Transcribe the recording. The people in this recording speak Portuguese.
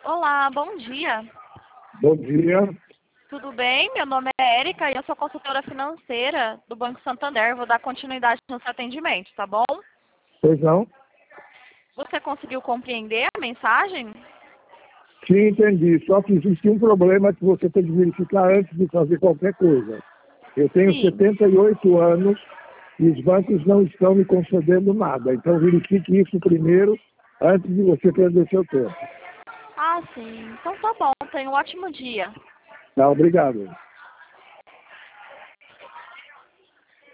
Olá, bom dia. Bom dia. Tudo bem? Meu nome é Érica e eu sou consultora financeira do Banco Santander. Vou dar continuidade no seu atendimento, tá bom? Pois não? Você conseguiu compreender a mensagem? Sim, entendi. Só que existe um problema que você tem que verificar antes de fazer qualquer coisa. Eu tenho Sim. 78 anos e os bancos não estão me concedendo nada. Então verifique isso primeiro antes de você perder seu tempo. Ah, sim. Então tá bom. Tenha um ótimo dia. Tá, obrigado.